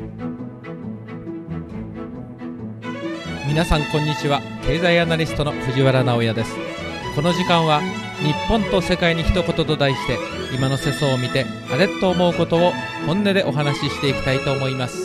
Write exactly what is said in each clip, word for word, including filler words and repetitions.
皆さんこんにちは。経済アナリストの藤原直也です。この時間は日本と世界に一言と題して、今の世相を見てあれっと思うことを本音でお話ししていきたいと思います。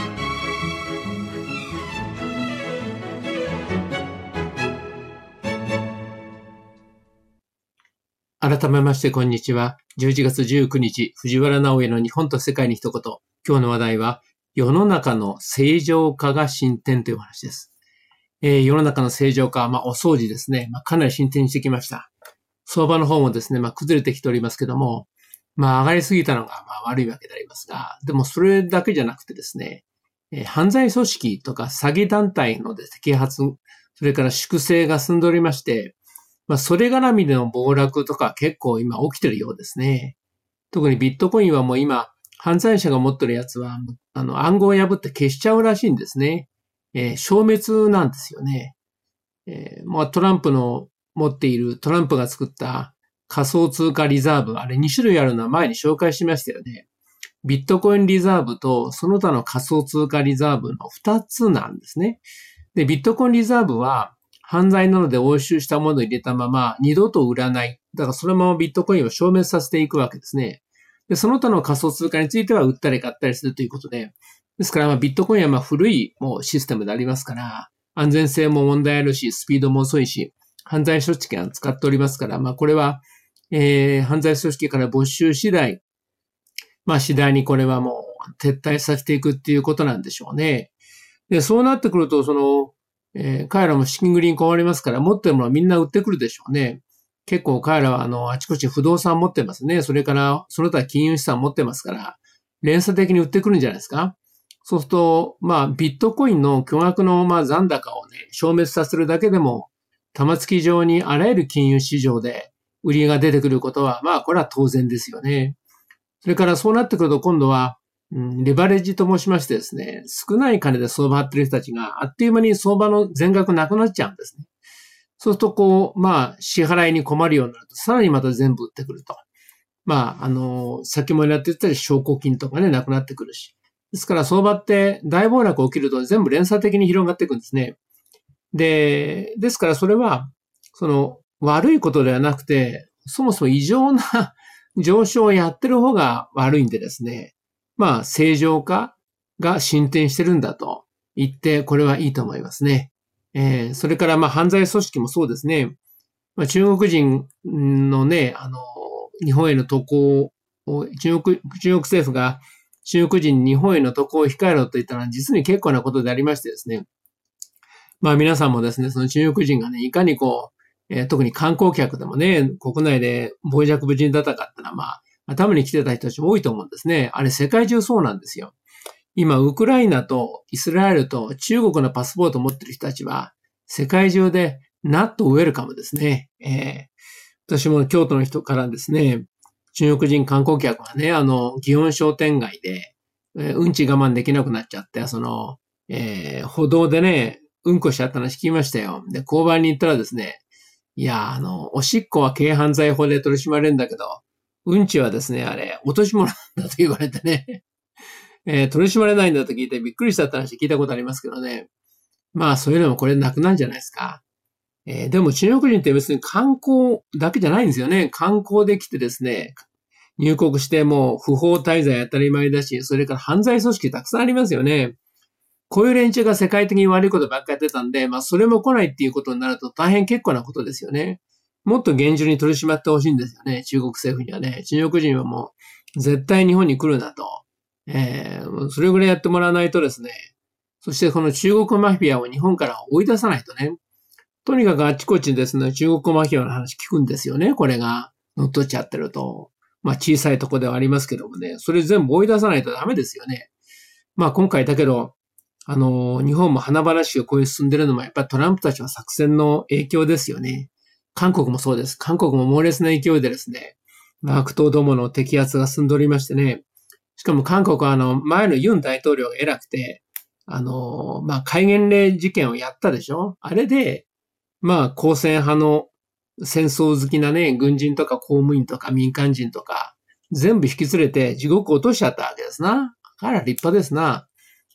改めましてこんにちは。じゅういちがつじゅうくにち、藤原直也の日本と世界に一言。今日の話題は、世の中の正常化が進展という話です。えー、世の中の正常化、まあお掃除ですね。まあかなり進展してきました。相場の方もですね、まあ崩れてきておりますけども、まあ上がりすぎたのがまあ悪いわけでありますが、でもそれだけじゃなくてですね、えー、犯罪組織とか詐欺団体のですね、啓発、それから粛清が進んでおりまして、まあそれ絡みでの暴落とか結構今起きてるようですね。特にビットコインはもう今、犯罪者が持ってるやつは、あの暗号を破って消しちゃうらしいんですね。えー、消滅なんですよね。えー、まあトランプの持っているトランプが作った仮想通貨リザーブ、あれに種類あるのは前に紹介しましたよね。ビットコインリザーブとその他の仮想通貨リザーブのふたつなんですね。で、ビットコインリザーブは犯罪なので押収したものを入れたまま二度と売らない。だからそのままビットコインを消滅させていくわけですね。で、その他の仮想通貨については売ったり買ったりするということで、ですからまあビットコインはまあ古いもうシステムでありますから、安全性も問題あるし、スピードも遅いし、犯罪組織が使っておりますから、まあこれは、えー、犯罪組織から没収次第、まあ次第にこれはもう撤退させていくっていうことなんでしょうね。で、そうなってくると、その、えー、彼らも資金繰りに困りますから、持ってるものはみんな売ってくるでしょうね。結構彼らはあの、あちこち不動産持ってますね。それから、その他金融資産持ってますから、連鎖的に売ってくるんじゃないですか。そうすると、まあ、ビットコインの巨額のまあ残高をね、消滅させるだけでも、玉突き上にあらゆる金融市場で売りが出てくることは、まあ、これは当然ですよね。それからそうなってくると今度は、うん、レバレッジと申しましてですね、少ない金で相場張ってる人たちがあっという間に相場の全額なくなっちゃうんですね。そうするとこう、まあ、支払いに困るようになると、さらにまた全部売ってくると。まあ、あの、先もやってたり証拠金とかね、なくなってくるし。ですから相場って大暴落起きると全部連鎖的に広がっていくんですね。で、ですからそれは、その悪いことではなくて、そもそも異常な上昇をやってる方が悪いんでですね。まあ、正常化が進展してるんだと言って、これはいいと思いますね。えー、それからまあ犯罪組織もそうですね。まあ、中国人のね、あの、日本への渡航を、中国、中国政府が中国人に日本への渡航を控えろと言ったのは実に結構なことでありましてですね。まあ皆さんもですね、その中国人がね、いかにこう、えー、特に観光客でもね、国内で傍若無人だったかってのはまあ、頭に来てた人たちも多いと思うんですね。あれ世界中そうなんですよ。今、ウクライナとイスラエルと中国のパスポートを持っている人たちは、世界中でナットウェルカムですね。えー、私も京都の人からですね、中国人観光客はね、あの、祇園商店街で、えー、うんち我慢できなくなっちゃって、その、えー、歩道でね、うんこしちゃった話聞きましたよ。で、交番に行ったらですね、いや、あの、おしっこは軽犯罪法で取り締まれるんだけど、うんちはですね、あれ、落とし物なんだと言われてね。えー、取り締まれないんだと聞いてびっくりしたって話聞いたことありますけどね。まあそういうのもこれなくなるんじゃないですか。えー、でも中国人って別に観光だけじゃないんですよね。観光で来てですね、入国してもう不法滞在当たり前だし、それから犯罪組織たくさんありますよね。こういう連中が世界的に悪いことばっかりやってたんで、まあそれも来ないっていうことになると大変結構なことですよね。もっと厳重に取り締まってほしいんですよね。中国政府にはね。中国人はもう絶対日本に来るなと。えー、それぐらいやってもらわないとですね。そしてこの中国マフィアを日本から追い出さないとね。とにかくあっちこっちですね、中国マフィアの話聞くんですよね。これが乗っ取っちゃってると。まあ小さいとこではありますけどもね。それ全部追い出さないとダメですよね。まあ今回だけど、あの、日本も華々しくこういう進んでるのもやっぱりトランプたちの作戦の影響ですよね。韓国もそうです。韓国も猛烈な勢いでですね、悪党どもの摘発が進んでおりましてね。しかも韓国はあの、前のユン大統領が偉くて、あの、まあ、戒厳令事件をやったでしょ？あれで、まあ、公正派の戦争好きなね、軍人とか公務員とか民間人とか、全部引き連れて地獄を落としちゃったわけですな。あら、立派ですな。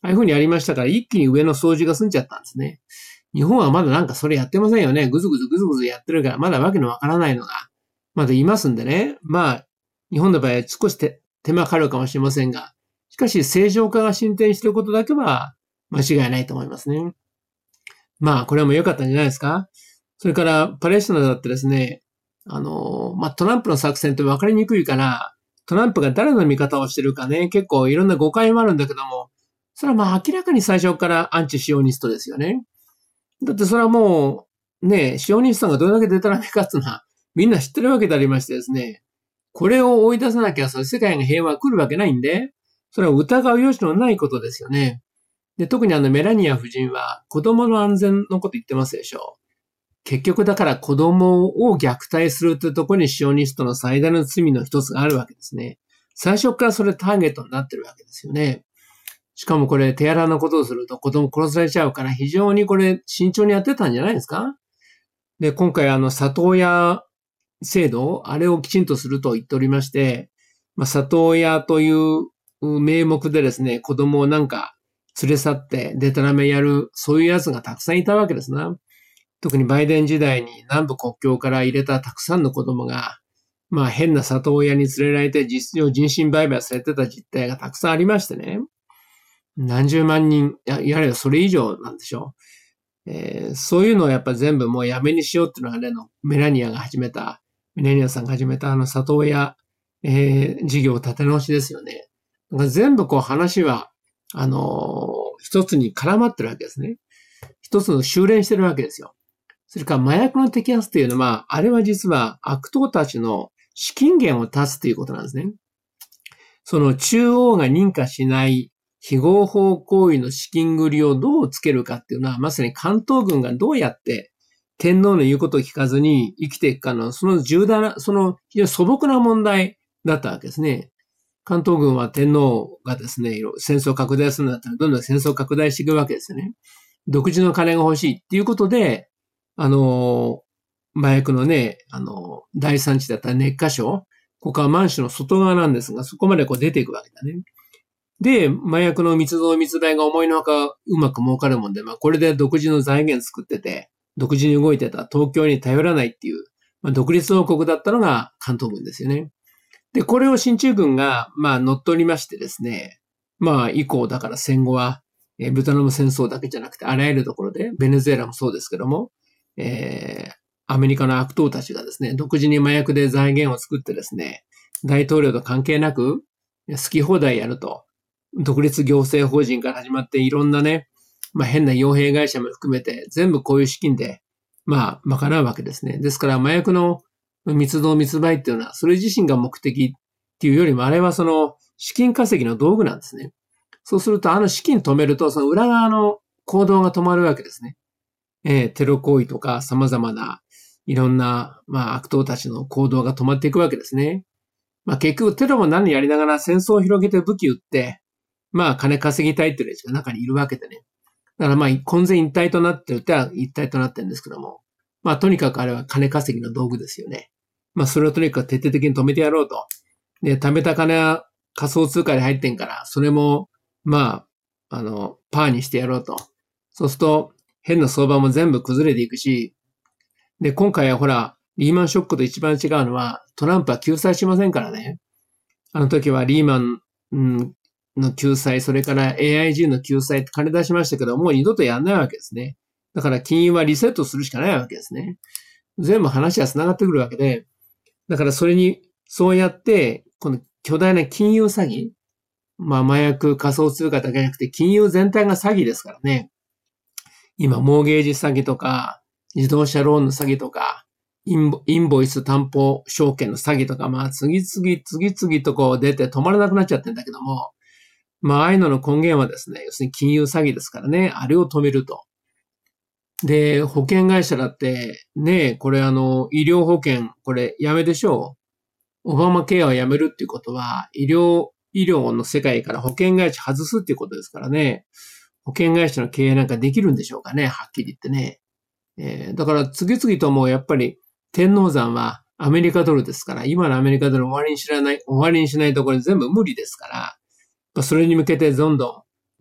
ああいう風にやりましたから、一気に上の掃除が済んじゃったんですね。日本はまだなんかそれやってませんよね。ぐずぐずぐずぐずやってるから、まだわけのわからないのが、まだいますんでね。まあ、日本の場合は少し手手間かかるかもしれませんが、しかし正常化が進展していることだけは間違いないと思いますね。まあ、これはもう良かったんじゃないですか。それから、パレスチナだってですね、あの、まあ、トランプの作戦って分かりにくいから、トランプが誰の味方をしてるかね、結構いろんな誤解もあるんだけども、それはまあ明らかに最初からアンチシオニストですよね。だってそれはもう、ね、シオニストがどれだけデタラメかっていうのは、みんな知ってるわけでありましてですね、これを追い出さなきゃ、その世界が平和が来るわけないんで、それは疑う余地のないことですよね。で、特にあのメラニア夫人は子供の安全のこと言ってますでしょう。結局だから子供を虐待するというところにシオニストの最大の罪の一つがあるわけですね。最初からそれターゲットになってるわけですよね。しかもこれ手荒なことをすると子供殺されちゃうから非常にこれ慎重にやってたんじゃないですか。で、今回あの里親制度、あれをきちんとすると言っておりまして、まあ、里親という名目でですね、子供をなんか連れ去ってデタラメやる、そういうやつがたくさんいたわけですな。特にバイデン時代に南部国境から入れたたくさんの子供が、まあ変な里親に連れられて実情人身売買されてた実態がたくさんありましてね。何十万人、いや、いわゆるそれ以上なんでしょう。えー、そういうのをやっぱ全部もうやめにしようっていうのがね、のメラニアが始めた、メラニアさんが始めたあの里親、えー、事業立て直しですよね。全部こう話は、あのー、一つに絡まってるわけですね。一つの修練してるわけですよ。それから麻薬の摘発というのは、あれは実は悪党たちの資金源を断つということなんですね。その中央が認可しない非合法行為の資金繰りをどうつけるかっていうのは、まさに関東軍がどうやって天皇の言うことを聞かずに生きていくかの、その重大な、その非常に素朴な問題だったわけですね。関東軍は天皇がですね、戦争を拡大するんだったらどんどん戦争を拡大していくわけですよね。独自の金が欲しいっていうことで、あの、麻薬のね、あの、第三地だったら熱火省、ここは満州の外側なんですが、そこまでこう出ていくわけだね。で、麻薬の密造密売が思いのほかうまく儲かるもんで、まあこれで独自の財源作ってて、独自に動いてた東京に頼らないっていう、まあ、独立王国だったのが関東軍ですよね。で、これを進駐軍が、まあ乗っ取りましてですね、まあ以降だから戦後は、えー、ベトナム戦争だけじゃなくてあらゆるところで、ベネズエラもそうですけども、えー、アメリカの悪党たちがですね、独自に麻薬で財源を作ってですね、大統領と関係なく好き放題やると、独立行政法人から始まっていろんなね、まあ変な傭兵会社も含めて全部こういう資金で、まあ賄うわけですね。ですから麻薬の密造密売っていうのはそれ自身が目的っていうよりもあれはその資金稼ぎの道具なんですね。そうするとあの資金止めるとその裏側の行動が止まるわけですね。えー、テロ行為とか様々ないろんな、まあ、悪党たちの行動が止まっていくわけですね。まあ、結局テロも何やりながら戦争を広げて武器売って、まあ、金稼ぎたいっていうやつが中にいるわけでね。だからまあ、混然一体となってるっては一体となってるんですけども。まあ、とにかくあれは金稼ぎの道具ですよね。まあ、それをとにかく徹底的に止めてやろうと。で、貯めた金は仮想通貨で入ってんから、それも、まあ、あの、パーにしてやろうと。そうすると、変な相場も全部崩れていくし、で、今回はほら、リーマンショックと一番違うのは、トランプは救済しませんからね。あの時はリーマン、うん、の救済、それから エーアイジー の救済って金出しましたけど、もう二度とやんないわけですね。だから金融はリセットするしかないわけですね。全部話は繋がってくるわけで、だからそれに、そうやって、この巨大な金融詐欺、まあ麻薬仮想通貨だけじゃなくて金融全体が詐欺ですからね。今、モーゲージ詐欺とか、自動車ローンの詐欺とか、インボ、インボイス担保証券の詐欺とか、まあ、次々、次々とこう出て止まらなくなっちゃってるんだけども、まあ、ああいうのの根源はですね、要するに金融詐欺ですからね、あれを止めると。で、保険会社だって、ね、これあの、医療保険、これやめでしょう。オバマケアをやめるっていうことは、医療、医療の世界から保険会社外すっていうことですからね。保険会社の経営なんかできるんでしょうかね、はっきり言ってね。えー、だから次々ともうやっぱり天王山はアメリカドルですから、今のアメリカドル終わりにしない、終わりにしないところ全部無理ですから、それに向けてどんどん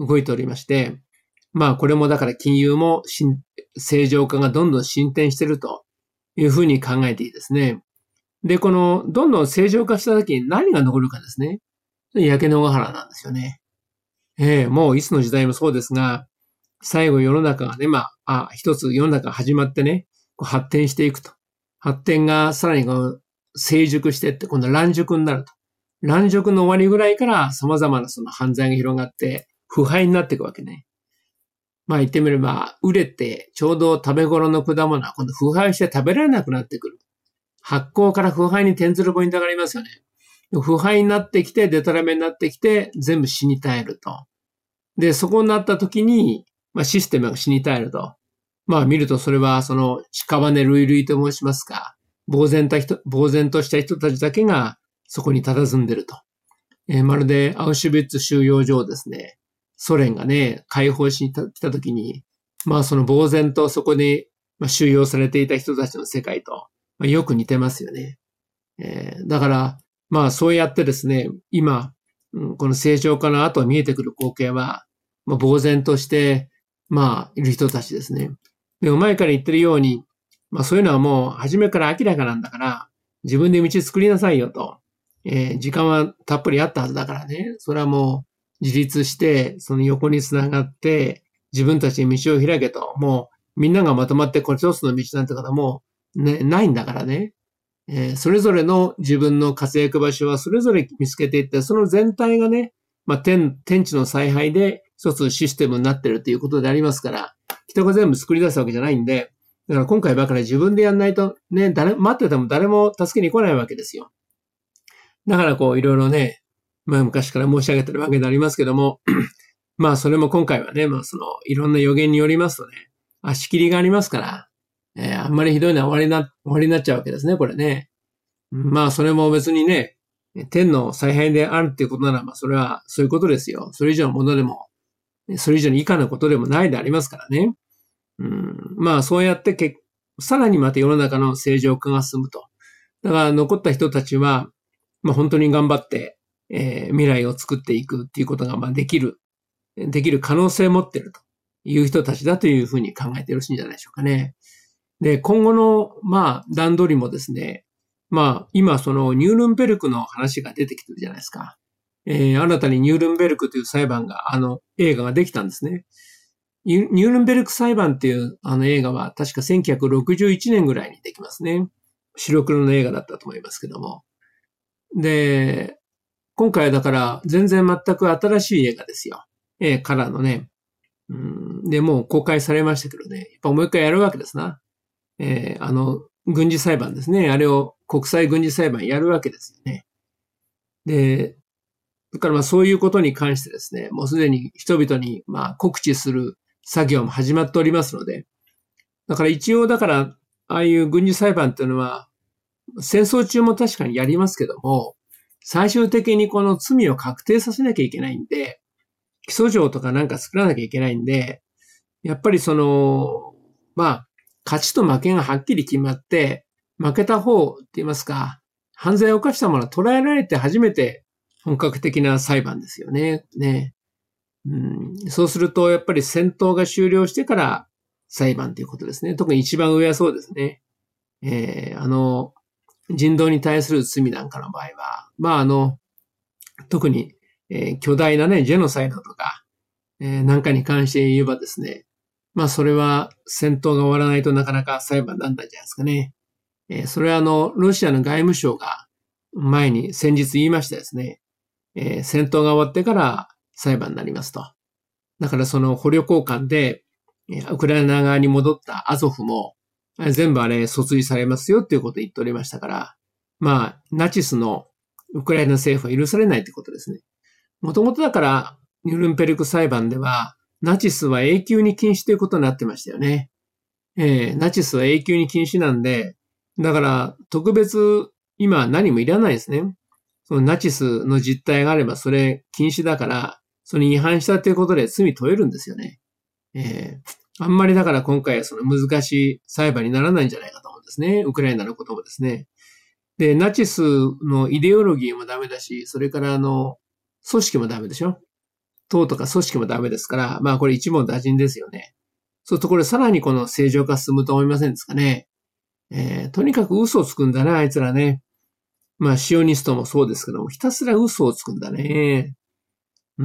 動いておりまして、まあこれもだから金融も正常化がどんどん進展しているというふうに考えていいですね。で、このどんどん正常化した時に何が残るかですね。焼け野ヶ原なんですよね。ええ、もういつの時代もそうですが、最後世の中がね、まあ、あ一つ世の中が始まってね、こう発展していくと。発展がさらにこう成熟してって、今度は乱熟になると。乱熟の終わりぐらいから様々なその犯罪が広がって、腐敗になっていくわけね。まあ言ってみれば、熟れてちょうど食べ頃の果物は今度腐敗して食べられなくなってくる。発酵から腐敗に転ずるポイントがありますよね。腐敗になってきて、デタラメになってきて、全部死に絶えると。で、そこになった時に、まあシステムが死に絶えると。まあ見るとそれはその屍類類と申しますか、呆然と人、呆然とした人たちだけがそこに佇んでると。えー、まるでアウシュビッツ収容所をですね、ソ連がね、解放しに来た時に、まあその呆然とそこに収容されていた人たちの世界と、まあ、よく似てますよね。えー、だから、まあそうやってですね、今、この正常化の後見えてくる光景は、まあ、呆然として、まあいる人たちですね。でも前から言ってるように、まあそういうのはもう初めから明らかなんだから、自分で道作りなさいよと。えー、時間はたっぷりあったはずだからね。それはもう自立して、その横につながって、自分たちに道を開けと。もうみんながまとまってこれ一つの道なんて方もう、ね、ないんだからね。えー、それぞれの自分の活躍場所はそれぞれ見つけていって、その全体がね、まあ天、天地の采配で一つシステムになっているということでありますから、人が全部作り出すわけじゃないんで、だから今回ばかり自分でやんないとね、誰、待ってても誰も助けに来ないわけですよ。だからこういろいろね、まあ昔から申し上げてるわけでありますけども、まあそれも今回はね、まあそのいろんな予言によりますとね、足切りがありますから、えー、あんまりひどいのは終わりな、終わりになっちゃうわけですね、これね。まあそれも別にね、天の采配であるっていうことならば、それはそういうことですよ。それ以上のものでも、それ以上に以下のことでもないでありますからね。うん、まあそうやってけ、さらにまた世の中の正常化が進むと。だから残った人たちは、まあ本当に頑張って、えー、未来を作っていくっていうことがまあできる、できる可能性を持っているという人たちだというふうに考えてよろしいんじゃないでしょうかね。で、今後のまあ段取りもですね、まあ今そのニュールンベルクの話が出てきてるじゃないですか。えー、新たにニュールンベルクという裁判が、あの映画ができたんですね。ニュールンベルク裁判っていうあの映画は確かせんきゅうひゃくろくじゅういちねんぐらいにできますね。白黒の映画だったと思いますけども。で、今回はだから全然全く新しい映画ですよ。えー、カラーのね。うん、で、もう公開されましたけどね。やっぱもう一回やるわけですな。えー、あの、軍事裁判ですね。あれを国際軍事裁判やるわけですよね。で、だからまあそういうことに関してですね、もうすでに人々にまあ告知する作業も始まっておりますので、だから一応だから、ああいう軍事裁判っていうのは、戦争中も確かにやりますけども、最終的にこの罪を確定させなきゃいけないんで、起訴状とかなんか作らなきゃいけないんで、やっぱりその、まあ、勝ちと負けがはっきり決まって、負けた方って言いますか、犯罪を犯したものは捉えられて初めて本格的な裁判ですよね。ね。うん、そうすると、やっぱり戦闘が終了してから裁判ということですね。特に一番上はそうですね。えー、あの、人道に対する罪なんかの場合は、まああの、特に、えー、巨大なね、ジェノサイドとか、えー、なんかに関して言えばですね、まあそれは戦闘が終わらないとなかなか裁判なんないんじゃないですかね。えー、それはあの、ロシアの外務省が前に先日言いましたですね。えー、戦闘が終わってから裁判になりますと。だからその捕虜交換で、ウクライナ側に戻ったアゾフも、全部あれ訴追されますよっていうことを言っておりましたから、まあ、ナチスのウクライナ政府は許されないということですね。もともとだから、ニュルンペルク裁判では、ナチスは永久に禁止ということになってましたよね。えー、ナチスは永久に禁止なんで、だから特別今何もいらないですね。そのナチスの実態があればそれ禁止だから、それに違反したということで罪問えるんですよね。えー、あんまりだから今回はその難しい裁判にならないんじゃないかと思うんですね。ウクライナのこともですね。で、ナチスのイデオロギーもダメだし、それからあの、組織もダメでしょ。 党とか組織もダメですから、まあこれ一問打尽ですよね。そうするとこれさらにこの正常化進むと思いませんですかね。えー、とにかく嘘をつくんだね、あいつらね。まあシオニストもそうですけども、ひたすら嘘をつくんだね。うん、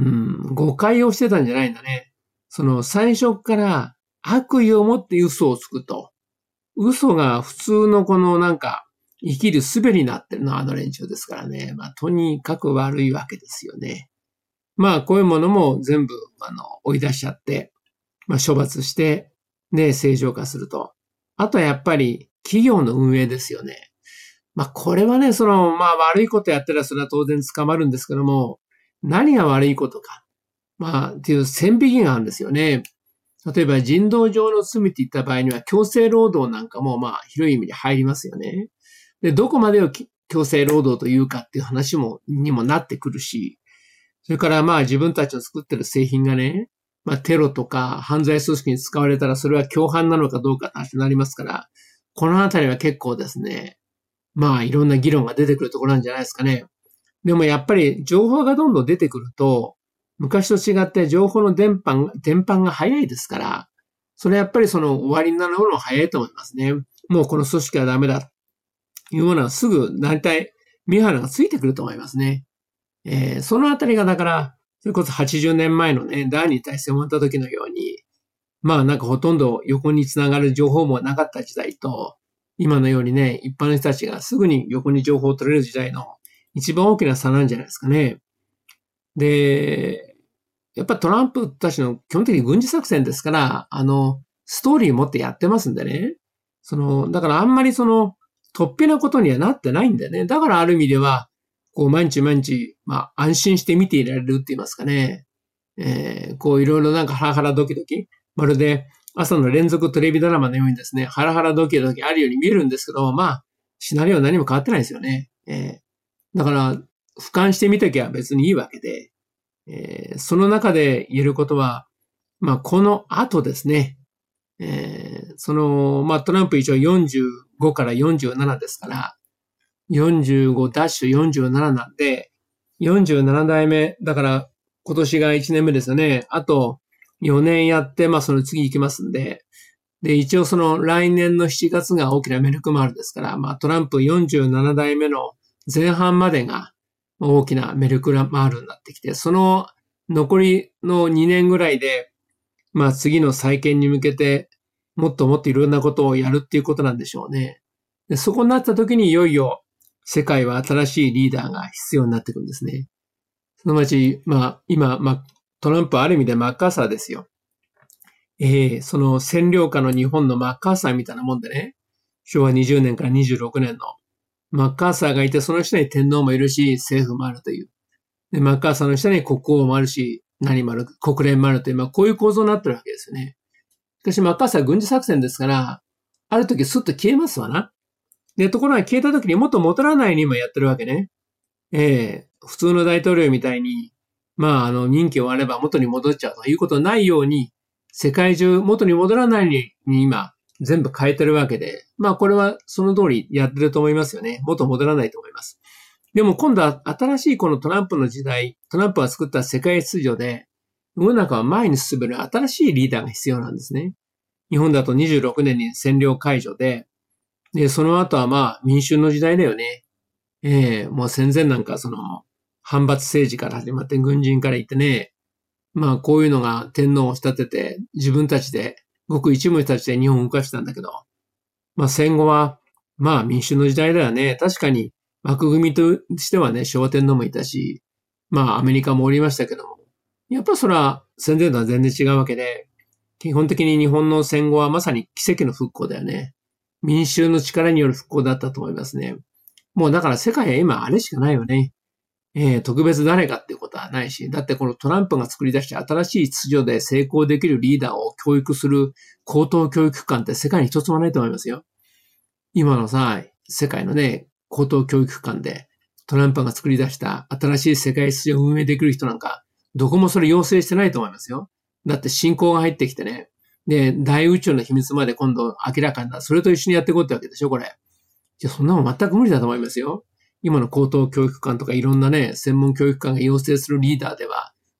誤解をしてたんじゃないんだね。その最初から悪意を持って嘘をつくと。嘘が普通のこのなんか生きる術になってるのはあの連中ですからね。まあとにかく悪いわけですよね。まあこういうものも全部あの追い出しちゃって、まあ処罰して、で正常化すると。あとはやっぱり企業の運営ですよね。まあこれはね、そのまあ悪いことやったらそれは当然捕まるんですけども、何が悪いことか。まあっていう線引きがあるんですよね。例えば人道上の罪って言った場合には強制労働なんかもまあ広い意味で入りますよね。で、どこまでを強制労働というかっていう話も、にもなってくるし、それからまあ自分たちの作ってる製品がね、まあテロとか犯罪組織に使われたらそれは共犯なのかどうかって話になりますから、このあたりは結構ですね、まあいろんな議論が出てくるところなんじゃないですかね。でもやっぱり情報がどんどん出てくると、昔と違って情報の伝播、伝播が早いですから、それやっぱりその終わりになるのも早いと思いますね。もうこの組織はダメだというものはすぐ大体見張りがついてくると思いますね。えー、そのあたりがだから、それこそはちじゅうねんまえのね、第二次大戦終わった時のように、まあなんかほとんど横につながる情報もなかった時代と、今のようにね、一般の人たちがすぐに横に情報を取れる時代の一番大きな差なんじゃないですかね。で、やっぱトランプたちの基本的に軍事作戦ですから、あの、ストーリー持ってやってますんでね。その、だからあんまりその、突飛なことにはなってないんだよね。だからある意味では、こう毎日毎日、まあ安心して見ていられるって言いますかね。えー、こういろいろなんかハラハラドキドキ、まるで朝の連続テレビドラマのようにですね、ハラハラドキドキあるように見えるんですけど、まあ、シナリオは何も変わってないですよね。えー、だから、俯瞰してみときは別にいいわけで、えー、その中で言えることは、まあ、この後ですね、えー、その、まあ、トランプ一応よんじゅうごからよんじゅうななですから、よんじゅうごダッシュよんじゅうなななんで、よんじゅうなな代目、だから今年がいちねんめですよね。あとよねんやって、まあその次行きますんで、で、一応その来年のしちがつが大きなメルクマールですから、まあトランプよんじゅうなな代目の前半までが大きなメルクマールになってきて、その残りのにねんぐらいで、まあ次の再建に向けてもっともっといろんなことをやるっていうことなんでしょうね。で、そこになった時にいよいよ世界は新しいリーダーが必要になってくるんですね。そのうち、まあ今、まあトランプはある意味でマッカーサーですよ。ええー、その占領下の日本のマッカーサーみたいなもんでね、しょうわにじゅうねんからにじゅうろくねんのマッカーサーがいて、その下に天皇もいるし、政府もあるという。で、マッカーサーの下に国王もあるし、何もある、国連もあるという、まあこういう構造になってるわけですよね。しかしマッカーサーは軍事作戦ですから、ある時スッと消えますわな。で、ところが消えた時にもっと戻らないにもやってるわけね。ええー、普通の大統領みたいに、まああの任期終われば元に戻っちゃうということないように、世界中元に戻らないに今全部変えてるわけで、まあこれはその通りやってると思いますよね。元戻らないと思います。でも今度は新しいこのトランプの時代、トランプが作った世界秩序で、世の中は前に進める新しいリーダーが必要なんですね。日本だとにじゅうろくねんに占領解除で、で、その後はまあ民衆の時代だよね。ええー、もう戦前なんかその反発政治から始まって軍人から言ってね、まあこういうのが天皇を仕立てて自分たちで、ごく一部の人たちで日本を動かしたんだけど、まあ戦後はまあ民主の時代だよね。確かに枠組みとしてはね、昭和天皇もいたし、まあアメリカもおりましたけども、やっぱそれは戦前とは全然違うわけで、基本的に日本の戦後はまさに奇跡の復興だよね。民衆の力による復興だったと思いますね。もうだから世界は今あれしかないよね。えー、特別誰かっていうことはないし、だってこのトランプが作り出した新しい秩序で成功できるリーダーを教育する高等教育機関って世界に一つもないと思いますよ。今のさ、世界のね、高等教育機関でトランプが作り出した新しい世界秩序を運営できる人なんか、どこもそれ要請してないと思いますよ。だって信仰が入ってきてね、で、大宇宙の秘密まで今度明らかになる。それと一緒にやっていこうってわけでしょ、これ。いや、そんなもん全く無理だと思いますよ。今の高等教育機関とかいろんなね、専門教育機関が要請するリーダーでは、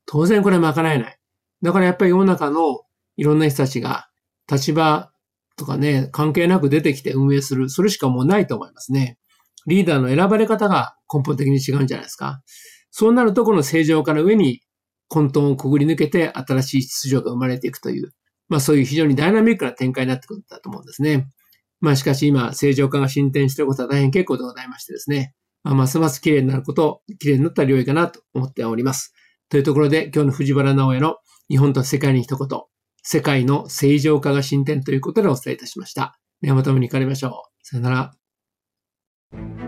当然これは賄えない。だからやっぱり世の中のいろんな人たちが立場とかね、関係なく出てきて運営する。それしかもうないと思いますね。リーダーの選ばれ方が根本的に違うんじゃないですか。そうなるとこの正常化の上に混沌をくぐり抜けて新しい秩序が生まれていくという、まあそういう非常にダイナミックな展開になってくるんだと思うんですね。まあしかし今正常化が進展していることは大変結構でございましてですね。まあ、ますます綺麗になること、綺麗になった領域かなと思っております。というところで今日の藤原直哉の日本と世界に一言、世界の正常化が進展ということでお伝えいたしました。ではまたお目にかかりましょう。さよなら。